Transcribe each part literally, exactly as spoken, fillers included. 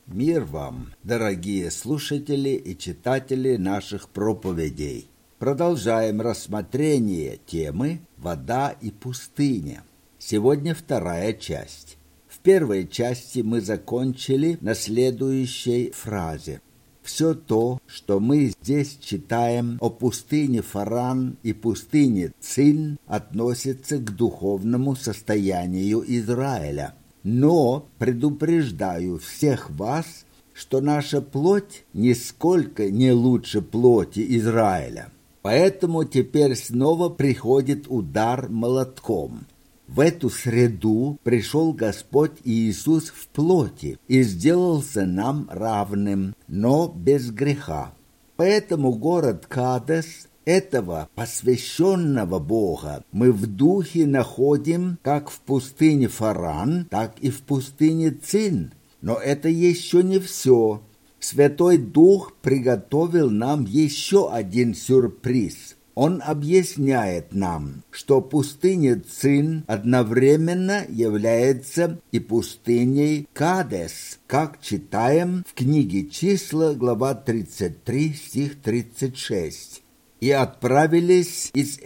Мир вам, дорогие слушатели и читатели наших проповедей. Продолжаем рассмотрение темы «Вода и пустыня». Сегодня вторая часть. В первой части мы закончили на следующей фразе. Все то, что мы здесь читаем о пустыне Фаран и пустыне Цин, относится к духовному состоянию Израиля. Но предупреждаю всех вас, что наша плоть нисколько не лучше плоти Израиля. Поэтому теперь снова приходит удар молотком. В эту среду пришел Господь Иисус в плоти и сделался нам равным, но без греха. Поэтому город Кадес, этого посвященного Бога, мы в духе находим как в пустыне Фаран, так и в пустыне Цин. Но это еще не все. Святой Дух приготовил нам еще один сюрприз. Он объясняет нам, что пустыня Цин одновременно является и пустыней Кадес, как читаем в книге Числа, глава тридцать три, стих тридцать шесть. «И отправились из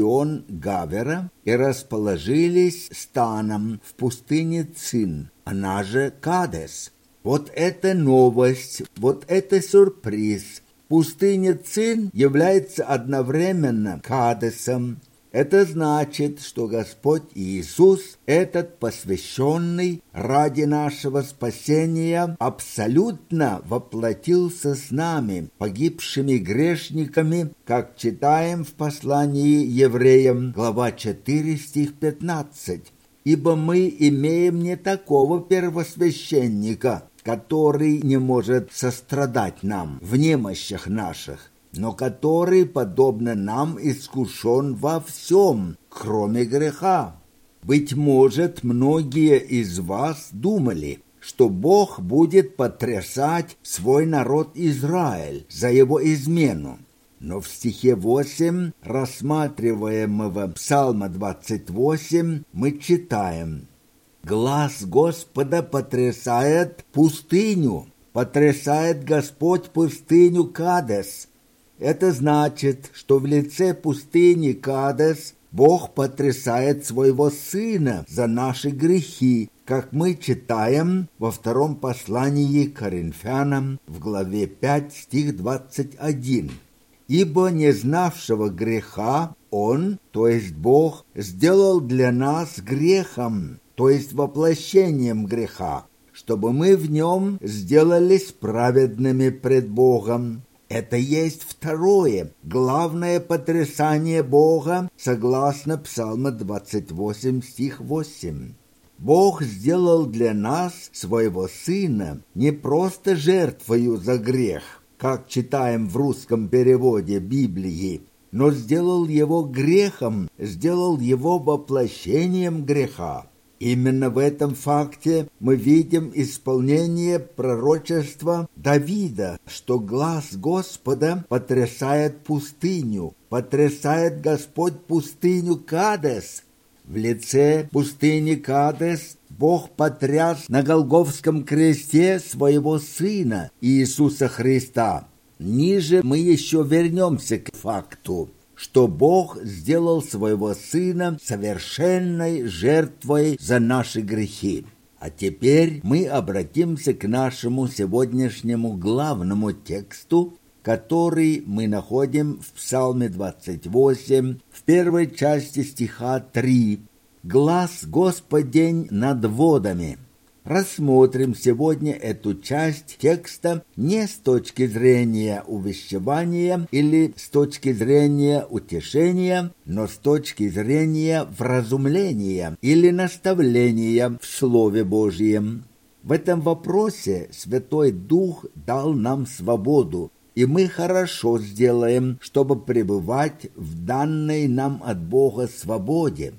Эцион-Гавера и расположились станом в пустыне Цин, она же Кадес». Вот это новость, вот это сюрприз. Пустыня Цин является одновременно Кадесом. Это значит, что Господь Иисус, этот посвященный ради нашего спасения, абсолютно воплотился с нами, погибшими грешниками, как читаем в послании евреям, глава четыре, стих пятнадцать. «Ибо мы имеем не такого первосвященника, который не может сострадать нам в немощах наших, но который, подобно нам, искушен во всем, кроме греха. Быть может, многие из вас думали, что Бог будет потрясать свой народ Израиль за его измену. Но в стихе восемь рассматриваемого Псалма двадцать восемь мы читаем: «Глаз Господа потрясает пустыню, потрясает Господь пустыню Кадес». Это значит, что в лице пустыни Кадес Бог потрясает своего Сына за наши грехи, как мы читаем во втором послании к Коринфянам в главе пять, стих двадцать один. «Ибо не знавшего греха Он, то есть Бог, сделал для нас грехом, то есть воплощением греха, чтобы мы в нем сделались праведными пред Богом». Это есть второе, главное потрясание Бога, согласно Псалма двадцать восемь, стих восемь. Бог сделал для нас своего Сына не просто жертвою за грех, как читаем в русском переводе Библии, но сделал его грехом, сделал его воплощением греха. Именно в этом факте мы видим исполнение пророчества Давида, что глаз Господа потрясает пустыню, потрясает Господь пустыню Кадес. В лице пустыни Кадес Бог потряс на Голгофском кресте своего Сына Иисуса Христа. Ниже мы еще вернемся к факту, что Бог сделал своего Сына совершенной жертвой за наши грехи. А теперь мы обратимся к нашему сегодняшнему главному тексту, который мы находим в Псалме двадцать восемь, в первой части стиха три. «Глаз Господень над водами». Рассмотрим сегодня эту часть текста не с точки зрения увещевания или с точки зрения утешения, но с точки зрения вразумления или наставления в Слове Божьем. В этом вопросе Святой Дух дал нам свободу, и мы хорошо сделаем, чтобы пребывать в данной нам от Бога свободе.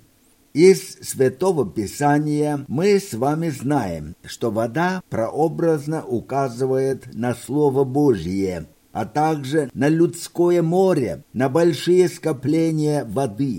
Из Святого Писания мы с вами знаем, что вода прообразно указывает на Слово Божье, а также на людское море, на большие скопления воды.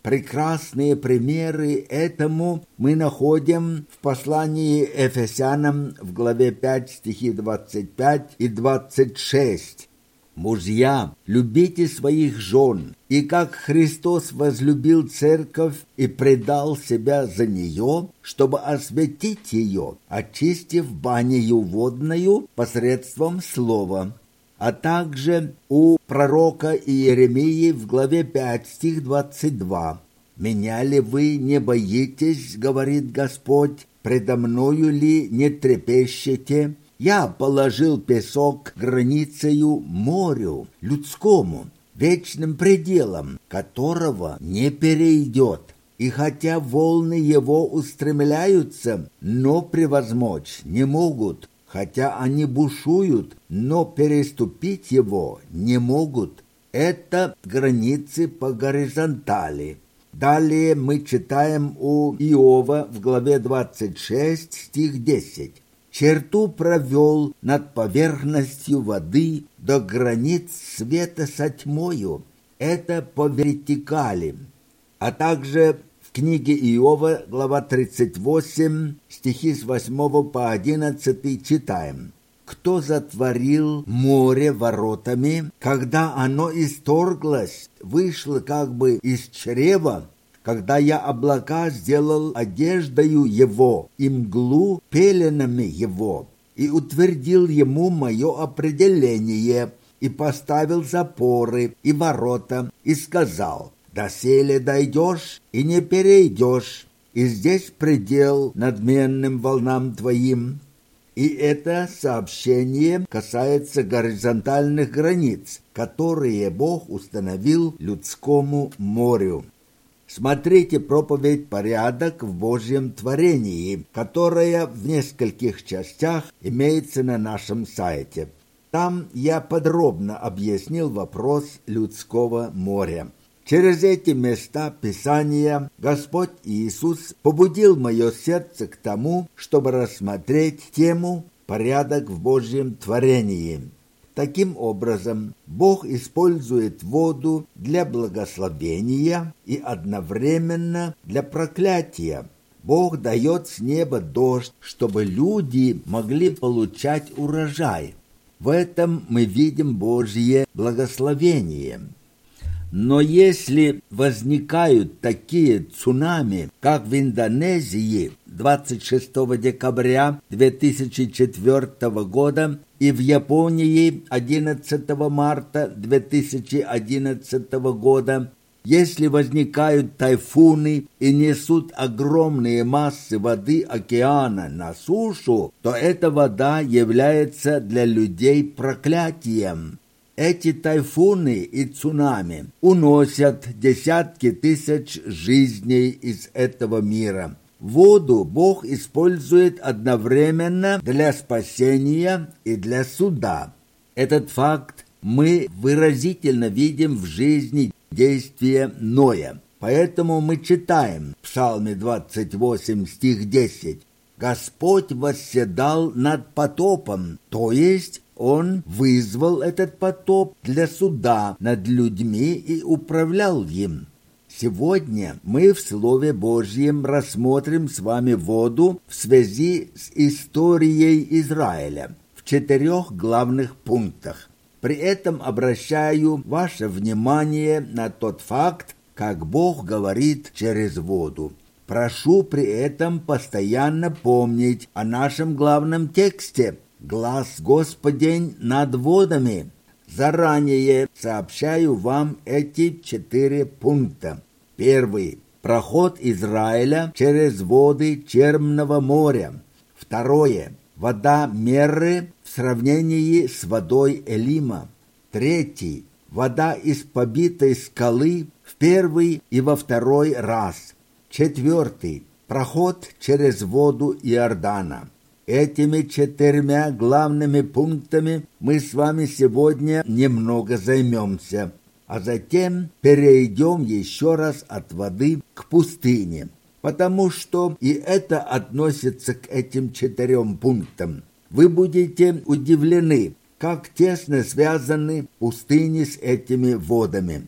Прекрасные примеры этому мы находим в послании Ефесянам в главе пять, стихи двадцать пять и двадцать шесть. «Мужья, любите своих жен, и как Христос возлюбил церковь и предал себя за нее, чтобы осветить ее, очистив банею водною посредством слова». А также у пророка Иеремии в главе пять, стих двадцать два. «Меня ли вы не боитесь, говорит Господь, предо мною ли не трепещете? Я положил песок границею морю людскому, вечным пределом, которого не перейдет. И хотя волны его устремляются, но превозмочь не могут, хотя они бушуют, но переступить его не могут. Это границы по горизонтали». Далее мы читаем у Иова в главе двадцать шесть, стих десять. «Черту провел над поверхностью воды до границ света со тьмою». Это по вертикали. А также в книге Иова, глава тридцать восемь, стихи с восьмого по одиннадцатый читаем. «Кто затворил море воротами, когда оно исторглось, вышло как бы из чрева, когда я облака сделал одеждою его и мглу пеленами его, и утвердил ему мое определение, и поставил запоры и ворота, и сказал: доселе дойдешь и не перейдешь, и здесь предел надменным волнам твоим». И это сообщение касается горизонтальных границ, которые Бог установил людскому морю. Смотрите проповедь «Порядок в Божьем творении», которая в нескольких частях имеется на нашем сайте. Там я подробно объяснил вопрос людского моря. Через эти места Писания Господь Иисус побудил мое сердце к тому, чтобы рассмотреть тему «Порядок в Божьем творении». Таким образом, Бог использует воду для благословения и одновременно для проклятия. Бог дает с неба дождь, чтобы люди могли получать урожай. В этом мы видим Божье благословение. Но если возникают такие цунами, как в Индонезии двадцать шестого декабря две тысячи четвёртого года и в Японии одиннадцатого марта две тысячи одиннадцатого года, если возникают тайфуны и несут огромные массы воды океана на сушу, то эта вода является для людей проклятием. Эти тайфуны и цунами уносят десятки тысяч жизней из этого мира. Воду Бог использует одновременно для спасения и для суда. Этот факт мы выразительно видим в жизни действия Ноя. Поэтому мы читаем в Псалме двадцать восемь, стих десять. «Господь восседал над потопом», то есть Он вызвал этот потоп для суда над людьми и управлял им. Сегодня мы в Слове Божьем рассмотрим с вами воду в связи с историей Израиля в четырех главных пунктах. При этом обращаю ваше внимание на тот факт, как Бог говорит через воду. Прошу при этом постоянно помнить о нашем главном тексте «Глас Господень над водами». Заранее сообщаю вам эти четыре пункта. Первый. Проход Израиля через воды Черного моря. Второе. Вода Мерры в сравнении с водой Элима. Третий. Вода из побитой скалы в первый и во второй раз. Четвертый. Проход через воду Иордана. Этими четырьмя главными пунктами мы с вами сегодня немного займемся, а затем перейдем еще раз от воды к пустыне, потому что и это относится к этим четырем пунктам. Вы будете удивлены, как тесно связаны пустыни с этими водами.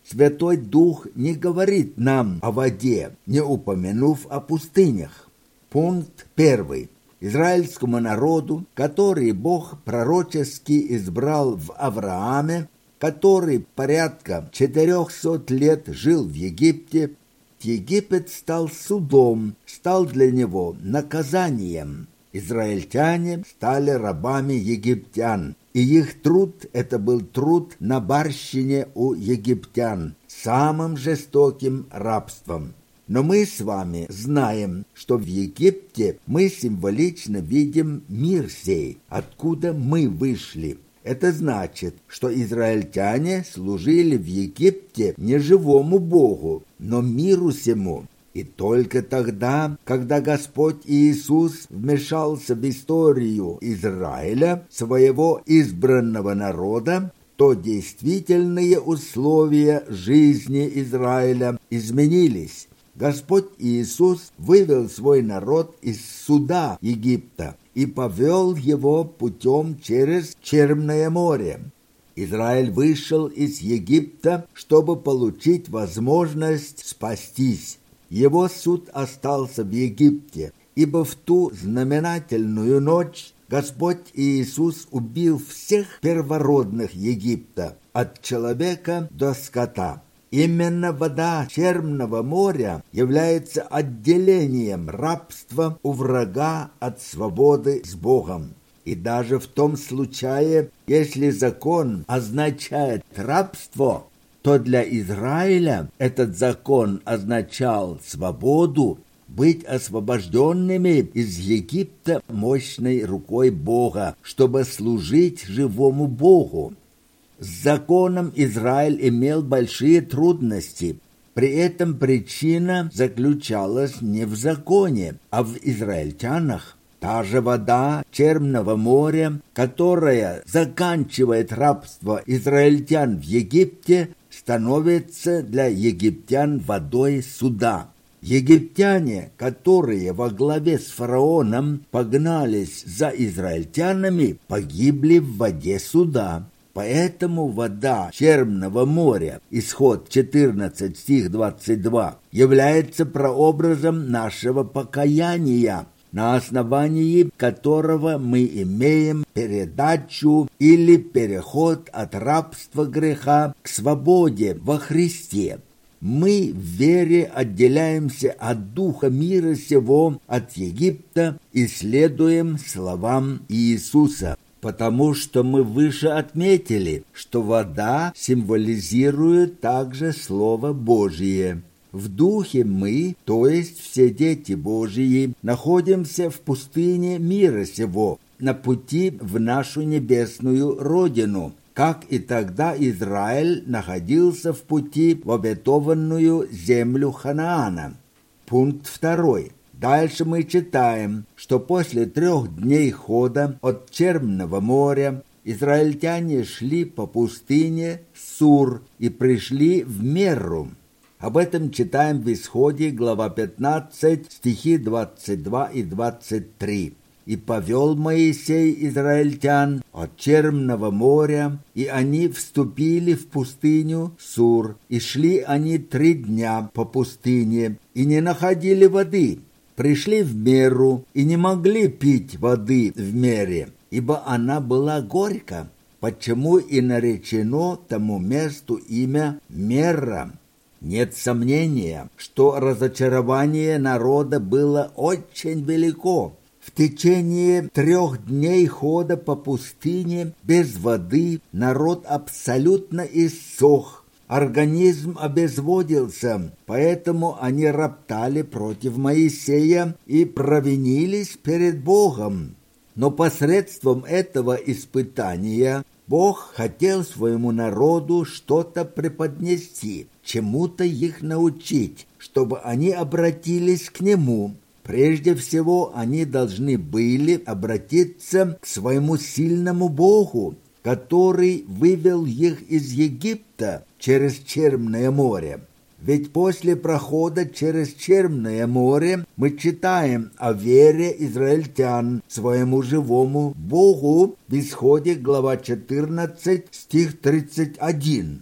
Святой Дух не говорит нам о воде, не упомянув о пустынях. Пункт первый. Израильскому народу, который Бог пророчески избрал в Аврааме, который порядка четырехсот лет жил в Египте, Египет стал судом, стал для него наказанием. Израильтяне стали рабами египтян, и их труд – это был труд на барщине у египтян, самым жестоким рабством. Но мы с вами знаем, что в Египте мы символично видим мир сей, откуда мы вышли. Это значит, что израильтяне служили в Египте не живому Богу, но миру сему. И только тогда, когда Господь Иисус вмешался в историю Израиля, своего избранного народа, то действительные условия жизни Израиля изменились. Господь Иисус вывел свой народ из суда Египта и повел его путем через Черное море. Израиль вышел из Египта, чтобы получить возможность спастись. Его суд остался в Египте, ибо в ту знаменательную ночь Господь Иисус убил всех первородных Египта, от человека до скота. Именно вода Черного моря является отделением рабства у врага от свободы с Богом. И даже в том случае, если закон означает рабство, то для Израиля этот закон означал свободу, быть освобожденными из Египта мощной рукой Бога, чтобы служить живому Богу. С законом Израиль имел большие трудности. При этом причина заключалась не в законе, а в израильтянах. Та же вода Черного моря, которая заканчивает рабство израильтян в Египте, становится для египтян водой суда. Египтяне, которые во главе с фараоном погнались за израильтянами, погибли в воде суда. Поэтому вода Черного моря, исход четырнадцать, стих двадцать два, является прообразом нашего покаяния, на основании которого мы имеем передачу или переход от рабства греха к свободе во Христе. Мы в вере отделяемся от духа мира сего, от Египта, и следуем словам Иисуса. Потому что мы выше отметили, что вода символизирует также Слово Божие. В духе мы, то есть все дети Божьи, находимся в пустыне мира сего, на пути в нашу небесную родину, как и тогда Израиль находился в пути в обетованную землю Ханаана. Пункт второй. Дальше мы читаем, что после трех дней хода от Черного моря израильтяне шли по пустыне Сур и пришли в Мерру. Об этом читаем в Исходе, глава пятнадцать, стихи двадцать два и двадцать три. «И повел Моисей израильтян от Черного моря, и они вступили в пустыню Сур, и шли они три дня по пустыне, и не находили воды». Пришли в Меру и не могли пить воды в Мере, ибо она была горька, почему и наречено тому месту имя Мерра. Нет сомнения, что разочарование народа было очень велико. В течение трех дней хода по пустыне без воды народ абсолютно иссох. Организм обезводился, поэтому они роптали против Моисея и провинились перед Богом. Но посредством этого испытания Бог хотел своему народу что-то преподнести, чему-то их научить, чтобы они обратились к Нему. Прежде всего, они должны были обратиться к своему сильному Богу, который вывел их из Египта через Черное море. Ведь после прохода через Черное море мы читаем о вере израильтян своему живому Богу в Исходе, глава четырнадцать, стих тридцать один.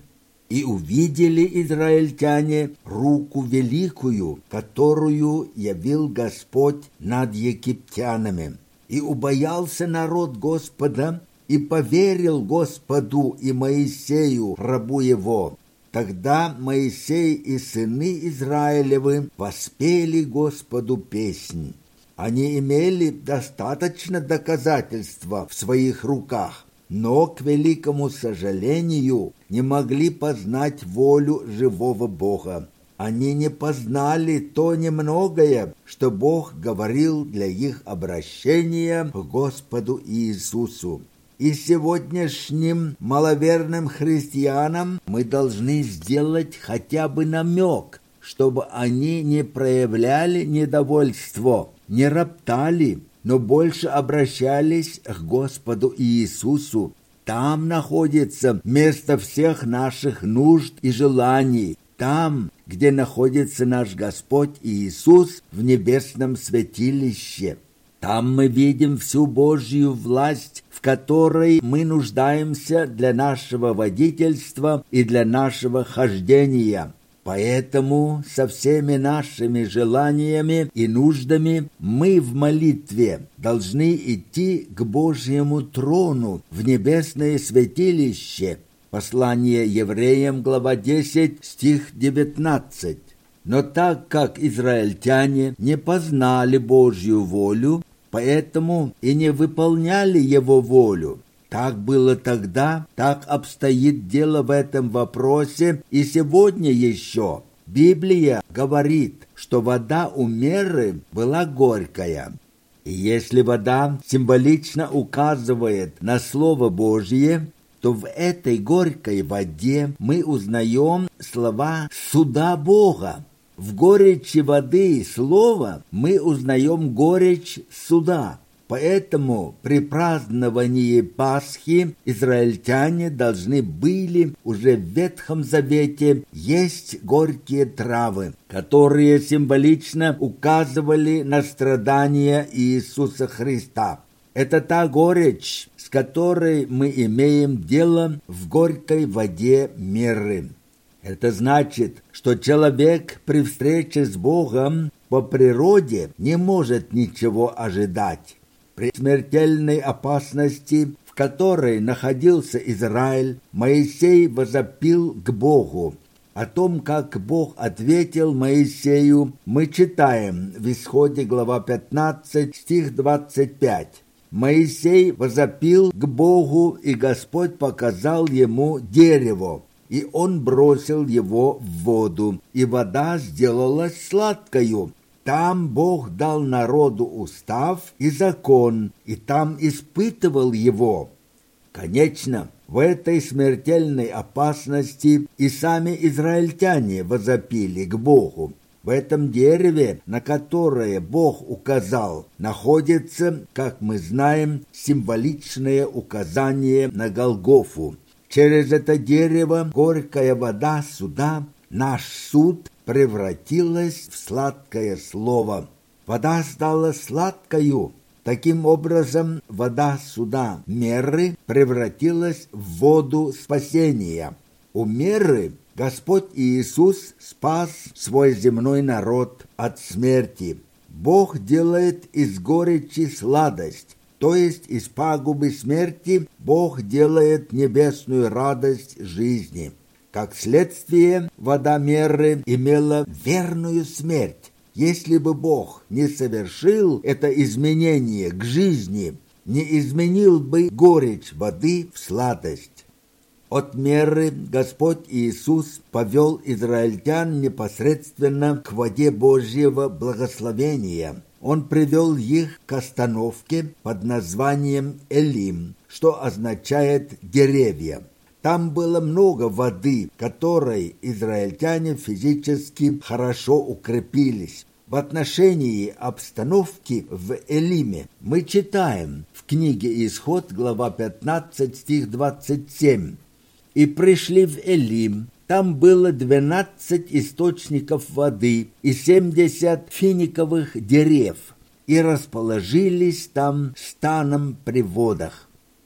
И увидели израильтяне руку великую, которую явил Господь над египтянами. И убоялся народ Господа, и поверил Господу и Моисею, рабу его. Тогда Моисей и сыны Израилевы воспели Господу песнь. Они имели достаточно доказательства в своих руках, но, к великому сожалению, не могли познать волю живого Бога. Они не познали то немногое, что Бог говорил для их обращения к Господу Иисусу. И сегодняшним маловерным христианам мы должны сделать хотя бы намек, чтобы они не проявляли недовольство, не роптали, но больше обращались к Господу Иисусу. Там находится место всех наших нужд и желаний, там, где находится наш Господь Иисус в небесном святилище. Там мы видим всю Божью власть, в которой мы нуждаемся для нашего водительства и для нашего хождения. Поэтому со всеми нашими желаниями и нуждами мы в молитве должны идти к Божьему трону в небесное святилище. Послание евреям, глава десять, стих девятнадцать. Но так как израильтяне не познали Божью волю, поэтому и не выполняли его волю. Так было тогда, так обстоит дело в этом вопросе и сегодня еще. Библия говорит, что вода у Меры была горькая. И если вода символично указывает на Слово Божье, то в этой горькой воде мы узнаем слова суда Бога. В горечи воды и слова мы узнаем горечь суда. Поэтому при праздновании Пасхи израильтяне должны были уже в Ветхом Завете есть горькие травы, которые символично указывали на страдания Иисуса Христа. Это та горечь, с которой мы имеем дело в горькой воде Меры. Это значит, что человек при встрече с Богом по природе не может ничего ожидать. При смертельной опасности, в которой находился Израиль, Моисей возопил к Богу. О том, как Бог ответил Моисею, мы читаем в Исходе, глава пятнадцать, стих двадцать пять. Моисей возопил к Богу, и Господь показал ему дерево, и он бросил его в воду, и вода сделалась сладкою. Там Бог дал народу устав и закон, и там испытывал его. Конечно, в этой смертельной опасности и сами израильтяне возопили к Богу. В этом дереве, на которое Бог указал, находится, как мы знаем, символичное указание на Голгофу. Через это дерево горькая вода суда, наш суд, превратилась в сладкое слово. Вода стала сладкою. Таким образом, вода суда Меры превратилась в воду спасения. У Меры Господь Иисус спас свой земной народ от смерти. Бог делает из горечи сладость, то есть из пагубы смерти Бог делает небесную радость жизни. Как следствие, вода Меры имела верную смерть. Если бы Бог не совершил это изменение к жизни, не изменил бы горечь воды в сладость. От Меры Господь Иисус повел израильтян непосредственно к воде Божьего благословения. Он привел их к остановке под названием Элим, что означает «деревья». Там было много воды, которой израильтяне физически хорошо укрепились. В отношении обстановки в Элиме мы читаем в книге Исход, глава пятнадцать, стих двадцать семь. «И пришли в Элим, там было двенадцать источников воды и семьдесят финиковых дерев, и расположились там станом при водах».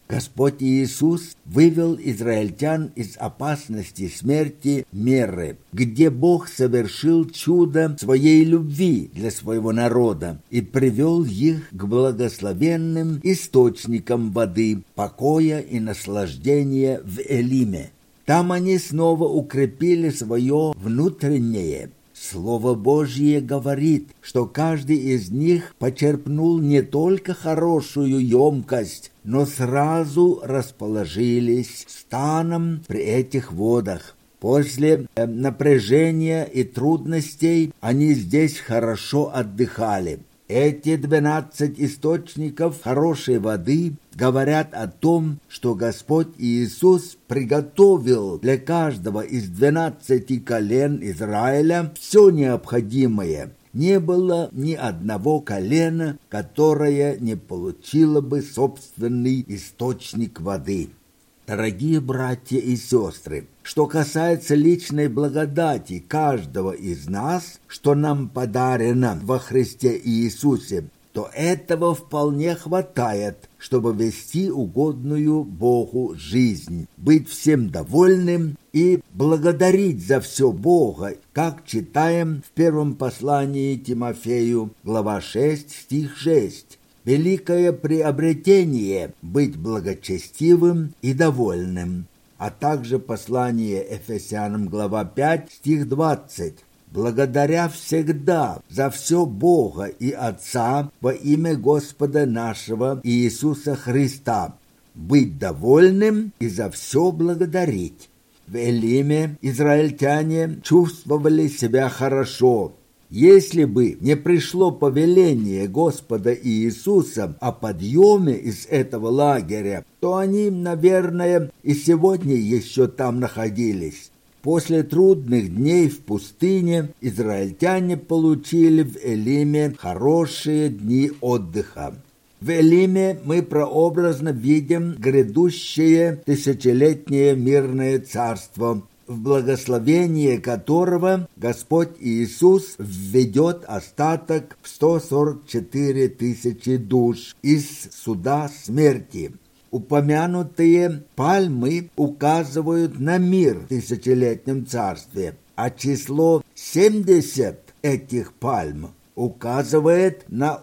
Господь Иисус вывел израильтян из опасности смерти Меры, где Бог совершил чудо своей любви для своего народа и привел их к благословенным источникам воды, покоя и наслаждения в Элиме. Там они снова укрепили свое внутреннее. Слово Божье говорит, что каждый из них почерпнул не только хорошую емкость, но сразу расположились станом при этих водах. После э, напряжения и трудностей они здесь хорошо отдыхали. Эти двенадцать источников хорошей воды говорят о том, что Господь Иисус приготовил для каждого из двенадцати колен Израиля все необходимое. Не было ни одного колена, которое не получило бы собственный источник воды. Дорогие братья и сестры, что касается личной благодати каждого из нас, что нам подарено во Христе Иисусе, то этого вполне хватает, чтобы вести угодную Богу жизнь, быть всем довольным и благодарить за все Бога, как читаем в первом послании Тимофею, глава шесть, стих шесть. Великое приобретение – быть благочестивым и довольным, а также послание Ефесянам, глава пять, стих двадцать. Благодаря всегда за все Бога и Отца во имя Господа нашего Иисуса Христа, быть довольным и за все благодарить. В Элиме израильтяне чувствовали себя хорошо. Если бы не пришло повеление Господа Иисуса о подъеме из этого лагеря, то они, наверное, и сегодня еще там находились. После трудных дней в пустыне израильтяне получили в Элиме хорошие дни отдыха. В Элиме мы прообразно видим грядущее тысячелетнее мирное царство, в благословение которого Господь Иисус введет остаток в сто сорок четыре тысячи душ из суда смерти. Упомянутые пальмы указывают на мир в тысячелетнем царстве, а число семьдесят этих пальм указывает на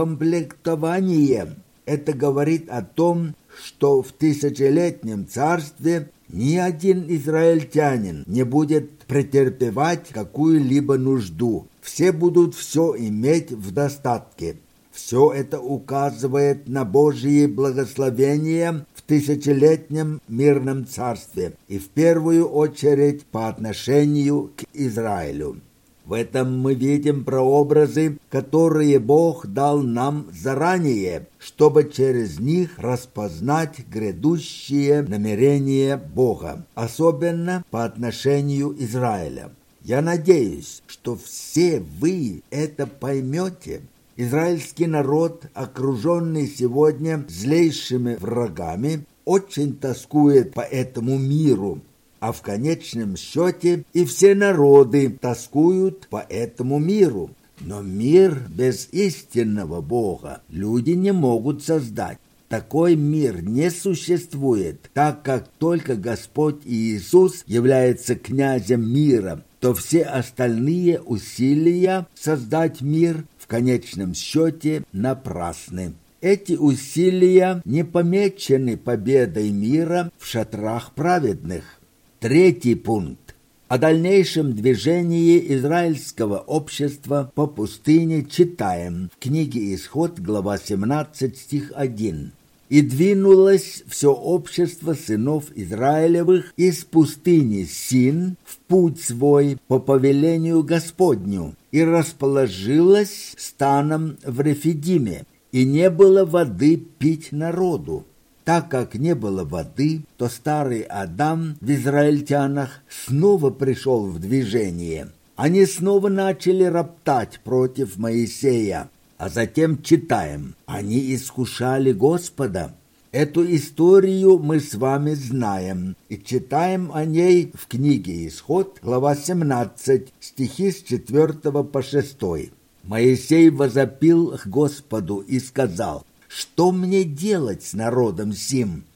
укомплектование. Это говорит о том, что в тысячелетнем царстве ни один израильтянин не будет претерпевать какую-либо нужду. Все будут все иметь в достатке. Все это указывает на Божьи благословения в тысячелетнем мирном царстве и в первую очередь по отношению к Израилю. В этом мы видим прообразы, которые Бог дал нам заранее, чтобы через них распознать грядущие намерения Бога, особенно по отношению Израиля. Я надеюсь, что все вы это поймете. Израильский народ, окруженный сегодня злейшими врагами, очень тоскует по этому миру, а в конечном счете и все народы тоскуют по этому миру. Но мир без истинного Бога люди не могут создать. Такой мир не существует, так как только Господь Иисус является князем мира, то все остальные усилия создать мир в конечном счете напрасны. Эти усилия не помечены победой мира в шатрах праведных. Третий пункт. О дальнейшем движении израильского общества по пустыне читаем в книге Исход, глава семнадцать, стих один. «И двинулось все общество сынов Израилевых из пустыни Син в путь свой по повелению Господню, и расположилось станом в Рефидиме, и не было воды пить народу. Так как не было воды, то старый Адам в израильтянах снова пришел в движение. Они снова начали роптать против Моисея. А затем читаем: они искушали Господа. Эту историю мы с вами знаем и читаем о ней в книге Исход, глава семнадцать, стихи с четвёртого по шестой. Моисей возопил к Господу и сказал: «Что мне делать с народом сим?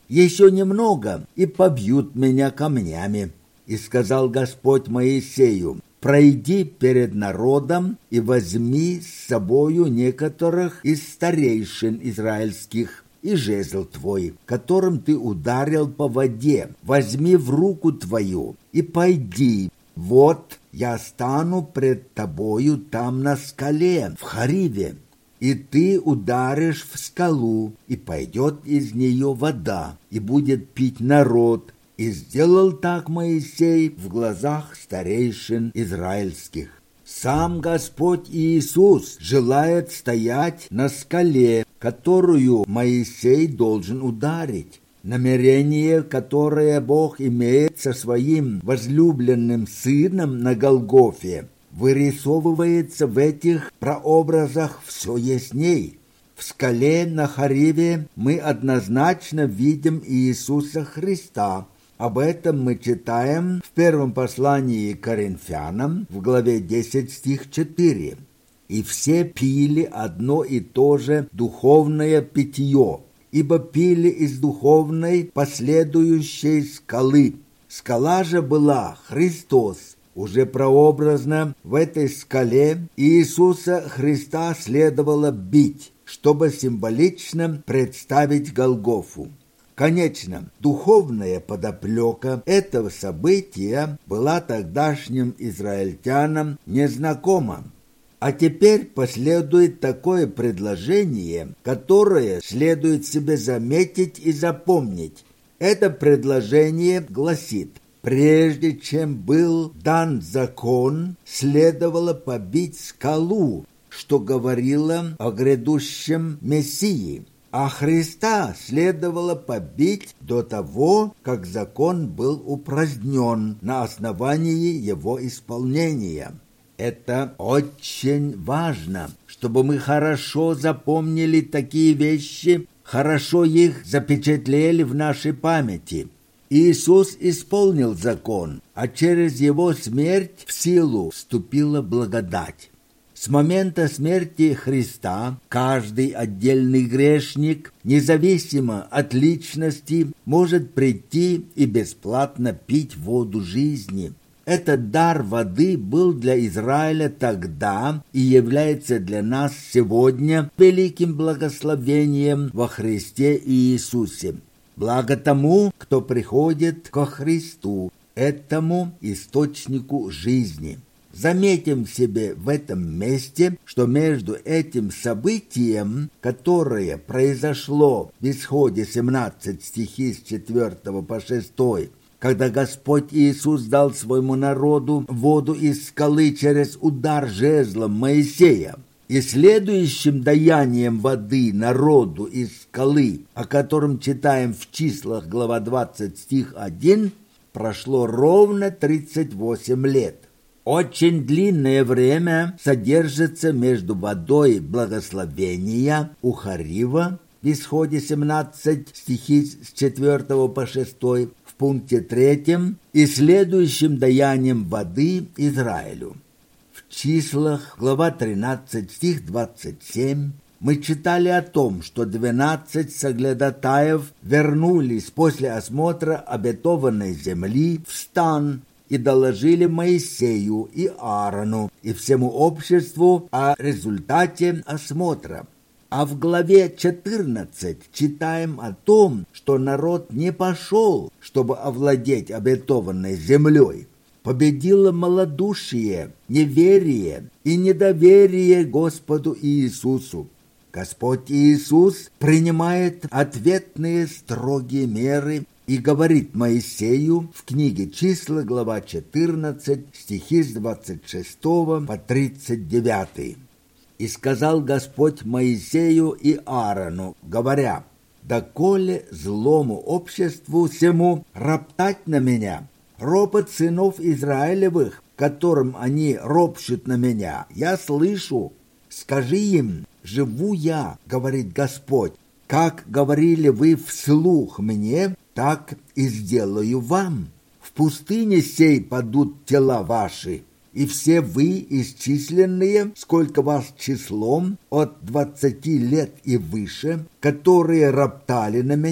еще немного, и побьют меня камнями. И сказал Господь Моисею: пройди перед народом и возьми с собою некоторых из старейшин израильских, и жезл твой, которым ты ударил по воде, возьми в руку твою и пойди. Вот я стану пред тобою там на скале, в Хориве, и ты ударишь в скалу, и пойдет из нее вода, и будет пить народ. И сделал так Моисей в глазах старейшин израильских. Сам Господь Иисус желает стоять на скале, которую Моисей должен ударить. Намерение, которое Бог имеет со своим возлюбленным сыном на Голгофе, вырисовывается в этих прообразах все ясней. В скале на Хориве мы однозначно видим Иисуса Христа. Об этом мы читаем в первом послании к Коринфянам, в главе десять, стих четыре. «И все пили одно и то же духовное питье, ибо пили из духовной последующей скалы. Скала же была Христос». Уже прообразно в этой скале Иисуса Христа следовало бить, чтобы символично представить Голгофу. Конечно, духовная подоплека этого события была тогдашним израильтянам незнакома. А теперь последует такое предложение, которое следует себе заметить и запомнить. Это предложение гласит: прежде чем был дан закон, следовало побить скалу, что говорило о грядущем Мессии. А Христа следовало побить до того, как закон был упразднен на основании его исполнения. Это очень важно, чтобы мы хорошо запомнили такие вещи, хорошо их запечатлели в нашей памяти. Иисус исполнил закон, а через его смерть в силу вступила благодать. С момента смерти Христа каждый отдельный грешник, независимо от личности, может прийти и бесплатно пить воду жизни. Этот дар воды был для Израиля тогда и является для нас сегодня великим благословением во Христе Иисусе. Благо тому, кто приходит ко Христу, этому источнику жизни. Заметим себе в этом месте, что между этим событием, которое произошло в Исходе семнадцать, стихи с четвёртого по шестой, когда Господь Иисус дал своему народу воду из скалы через удар жезлом Моисея, и следующим даянием воды народу из скалы, о котором читаем в Числах, глава двадцать, стих один, прошло ровно тридцать восемь лет. Очень длинное время содержится между водой благословения у Хорива в Исходе семнадцать, стихи с четвёртого по шестой, в пункте третьем, и следующим даянием воды Израилю. В Числах, глава тринадцать, стих двадцать семь, мы читали о том, что двенадцать соглядатаев вернулись после осмотра обетованной земли в стан и доложили Моисею и Аарону и всему обществу о результате осмотра. А в главе четырнадцать читаем о том, что народ не пошел, чтобы овладеть обетованной землей. Победило малодушие, неверие и недоверие Господу Иисусу. Господь Иисус принимает ответные строгие меры и говорит Моисею в книге Числа, глава четырнадцать, стихи с двадцать шестого по тридцать девятый. «И сказал Господь Моисею и Аарону, говоря: доколе злому обществу всему роптать на меня, ропот сынов Израилевых, которым они ропщут на меня, я слышу. Скажи им: живу я, говорит Господь, как говорили вы вслух мне, так и сделаю вам. В пустыне сей падут тела ваши, и все вы исчисленные, сколько вас числом, от двадцати лет и выше, которые роптали на меня,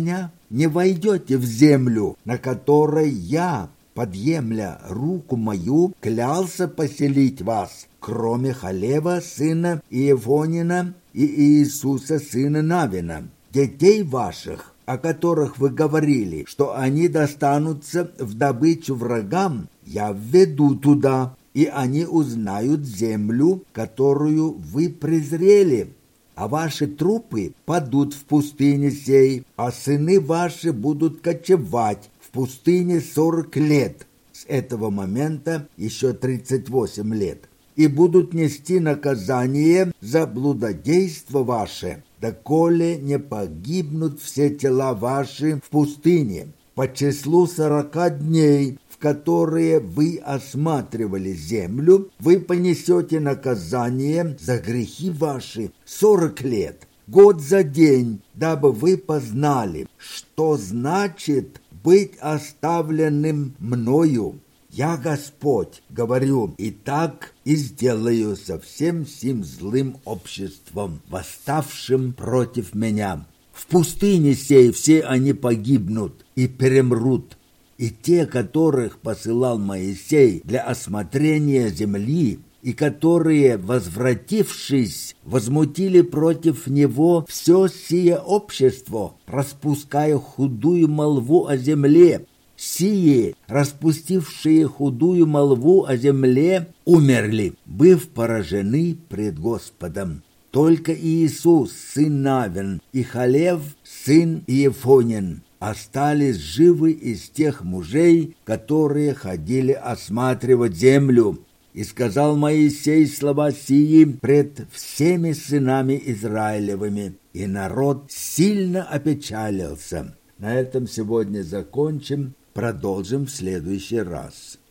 не войдете в землю, на которой я, подъемля руку мою, клялся поселить вас, кроме Халева, сына Иефонина, и Иисуса, сына Навина, детей ваших, о которых вы говорили, что они достанутся в добычу врагам, я введу туда, и они узнают землю, которую вы презрели. А ваши трупы падут в пустыне сей, а сыны ваши будут кочевать в пустыне сорок лет. С этого момента еще тридцать восемь лет. И будут нести наказание за блудодейство ваше, доколе не погибнут все тела ваши в пустыне. По числу сорока дней, в которые вы осматривали землю, вы понесете наказание за грехи ваши сорок лет, год за день, дабы вы познали, что значит быть оставленным мною. Я Господь, говорю, и так и сделаю со всем сим злым обществом, восставшим против меня. В пустыне сей все они погибнут и перемрут, и те, которых посылал Моисей для осмотрения земли, и которые, возвратившись, возмутили против него все сие общество, распуская худую молву о земле, сие, распустившие худую молву о земле, умерли, быв поражены пред Господом. Только Иисус, сын Навин, и Халев, сын Иефонин, остались живы из тех мужей, которые ходили осматривать землю. И сказал Моисей слова сии пред всеми сынами Израилевыми, и народ сильно опечалился. На этом сегодня закончим, продолжим в следующий раз.